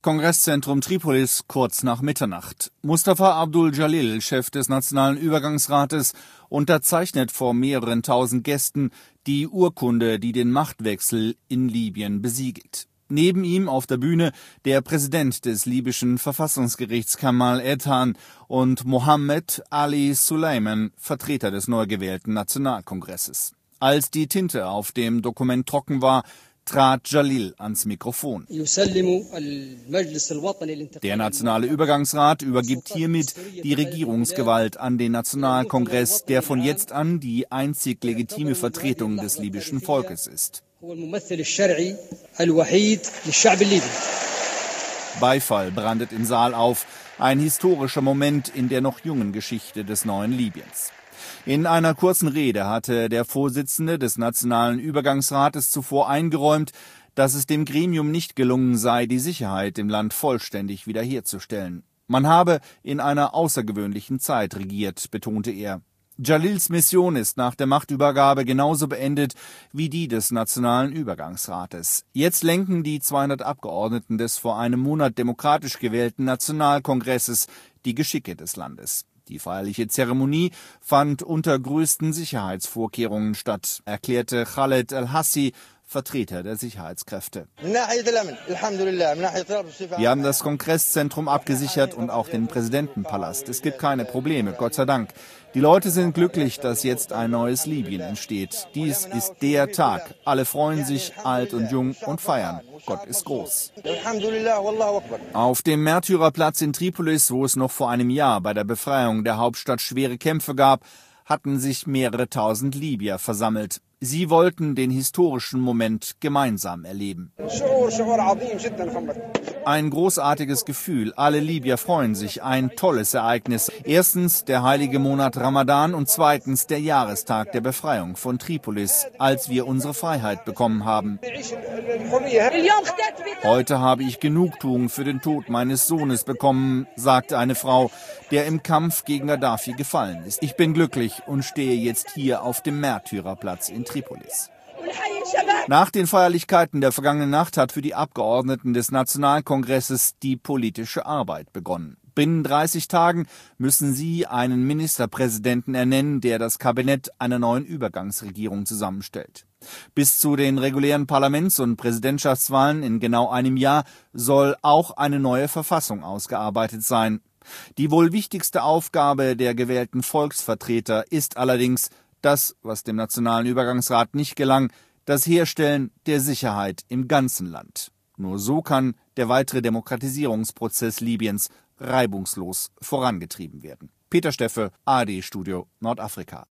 Kongresszentrum Tripolis kurz nach Mitternacht. Mustafa Abdul Jalil, Chef des Nationalen Übergangsrates, unterzeichnet vor mehreren tausend Gästen die Urkunde, die den Machtwechsel in Libyen besiegelt. Neben ihm auf der Bühne der Präsident des libyschen Verfassungsgerichts Kamal Edhan und Mohammed Ali Suleiman, Vertreter des neu gewählten Nationalkongresses. Als die Tinte auf dem Dokument trocken war, trat Jalil ans Mikrofon. Der Nationale Übergangsrat übergibt hiermit die Regierungsgewalt an den Nationalkongress, der von jetzt an die einzig legitime Vertretung des libyschen Volkes ist. Beifall brandet im Saal auf, ein historischer Moment in der noch jungen Geschichte des neuen Libyens. In einer kurzen Rede hatte der Vorsitzende des Nationalen Übergangsrates zuvor eingeräumt, dass es dem Gremium nicht gelungen sei, die Sicherheit im Land vollständig wiederherzustellen. Man habe in einer außergewöhnlichen Zeit regiert, betonte er. Jalils Mission ist nach der Machtübergabe genauso beendet wie die des Nationalen Übergangsrates. Jetzt lenken die 200 Abgeordneten des vor einem Monat demokratisch gewählten Nationalkongresses die Geschicke des Landes. Die feierliche Zeremonie fand unter größten Sicherheitsvorkehrungen statt, erklärte Khaled El-Hassi, Vertreter der Sicherheitskräfte. Wir haben das Kongresszentrum abgesichert und auch den Präsidentenpalast. Es gibt keine Probleme, Gott sei Dank. Die Leute sind glücklich, dass jetzt ein neues Libyen entsteht. Dies ist der Tag. Alle freuen sich, alt und jung, und feiern. Gott ist groß. Auf dem Märtyrerplatz in Tripolis, wo es noch vor einem Jahr bei der Befreiung der Hauptstadt schwere Kämpfe gab, hatten sich mehrere tausend Libyer versammelt. Sie wollten den historischen Moment gemeinsam erleben. Ein großartiges Gefühl. Alle Libyer freuen sich. Ein tolles Ereignis. Erstens der heilige Monat Ramadan und zweitens der Jahrestag der Befreiung von Tripolis, als wir unsere Freiheit bekommen haben. Heute habe ich Genugtuung für den Tod meines Sohnes bekommen, sagte eine Frau, der im Kampf gegen Gaddafi gefallen ist. Ich bin glücklich und stehe jetzt hier auf dem Märtyrerplatz in Tripolis. Nach den Feierlichkeiten der vergangenen Nacht hat für die Abgeordneten des Nationalkongresses die politische Arbeit begonnen. Binnen 30 Tagen müssen sie einen Ministerpräsidenten ernennen, der das Kabinett einer neuen Übergangsregierung zusammenstellt. Bis zu den regulären Parlaments- und Präsidentschaftswahlen in genau einem Jahr soll auch eine neue Verfassung ausgearbeitet sein. Die wohl wichtigste Aufgabe der gewählten Volksvertreter ist allerdings das, was dem Nationalen Übergangsrat nicht gelang, das Herstellen der Sicherheit im ganzen Land. Nur so kann der weitere Demokratisierungsprozess Libyens reibungslos vorangetrieben werden. Peter Steffe, ARD Studio Nordafrika.